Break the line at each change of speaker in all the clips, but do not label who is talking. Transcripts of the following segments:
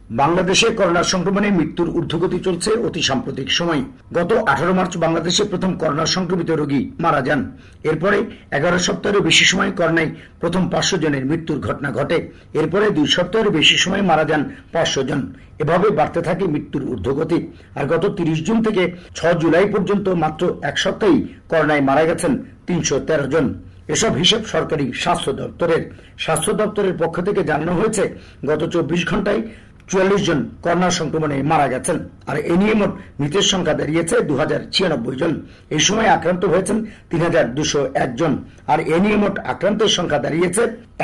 বাংলাদেশে করোনা সংক্রমণে মৃত্যুর ঊর্ধ্বগতি চলছে অতি সাম্প্রতিক সময়। গত 18 মার্চ বাংলাদেশে প্রথম করোনা সংক্রমিত রোগী মারা যান। এরপরে 11 সপ্তাহেরও বেশি সময় করোনায় প্রথম 500 জনের মৃত্যুর ঘটনা ঘটে। এরপরে 2 সপ্তাহেরও বেশি সময় মারা যান 500 জন। এভাবে বাড়তে থাকে মৃত্যুর ঊর্ধ্বগতি। আর গত 30 জুন থেকে 6 জুলাই পর্যন্ত মাত্র এক সপ্তাহেই করোনায় মারা গেছেন 313 জন। এসব হিসেব সরকারি স্বাস্থ্য দপ্তরের পক্ষ থেকে জানানো হয়েছে, গত 24 ঘন্টায় 44 জন করোনা সংক্রমণে মারা গেছেন। আর এ নিয়ে মোট মৃতের সংখ্যা দাঁড়িয়েছে 2096 জন। এই সময় আক্রান্ত হয়েছেন 3201 জন। আর এ নিয়ে মোট আক্রান্তের সংখ্যা দাঁড়িয়েছে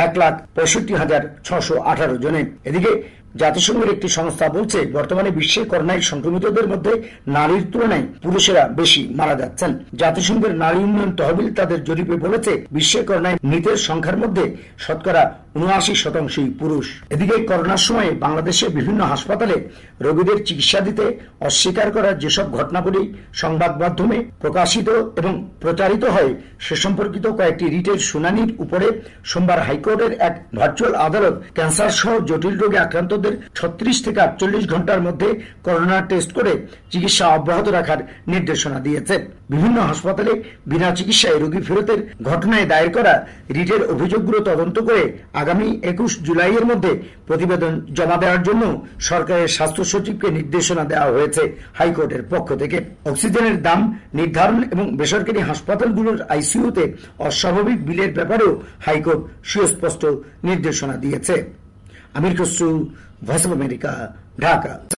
1,65,618 জনে। এদিকে জাতিসংঘের একটি সংস্থা বলছে, বর্তমানে বিশ্বে করোনায় সংক্রমিতদের মধ্যে নারীর তুলনায় পুরুষেরা বেশি মারা যাচ্ছেন। জাতিসংঘের নারী উন্নয়ন তহবিল তাদের জরিপে বলেছে, বিশ্বে করোনায় মৃতের সংখ্যার মধ্যে শতকরা 79% পুরুষ। এদিকে করোনার সময়ে বাংলাদেশে বিভিন্ন হাসপাতালে রোগীদের চিকিৎসা দিতে অস্বীকার করার যেসব ঘটনাবলী সংবাদ মাধ্যমে প্রকাশিত এবং প্রচারিত হয়, সে সম্পর্কিত কয়েকটি রিটের শুনানির উপরে সোমবার হাইকোর্টের এক ভার্চুয়াল আদালত ক্যান্সার সহ জটিল রোগে আক্রান্তদের 36 থেকে 48 ঘন্টার মধ্যে করোনা টেস্ট করে চিকিৎসা অব্যাহত রাখার নির্দেশনা দিয়েছে। বিভিন্ন হাসপাতালে বিনা চিকিৎসায় রোগী ফেরতের ঘটনায় দায়ের করা রিটের অভিযোগগুলো তদন্ত করে আগামী 21 জুলাইয়ের মধ্যে প্রতিবেদন জমা দেওয়ার জন্য সরকারের স্বাস্থ্য সচিবকে নির্দেশনা দেওয়া হয়েছে হাইকোর্টের পক্ষ থেকে। অক্সিজেনের দাম নির্ধারণ এবং বেসরকারি হাসপাতালগুলোর আইসিইউতে অস্বাভাবিক বিলের ব্যাপারেও হাইকোর্ট সুস্পষ্ট নির্দেশনা দিয়েছে। Amir Khasru, voice of America, Dhaka.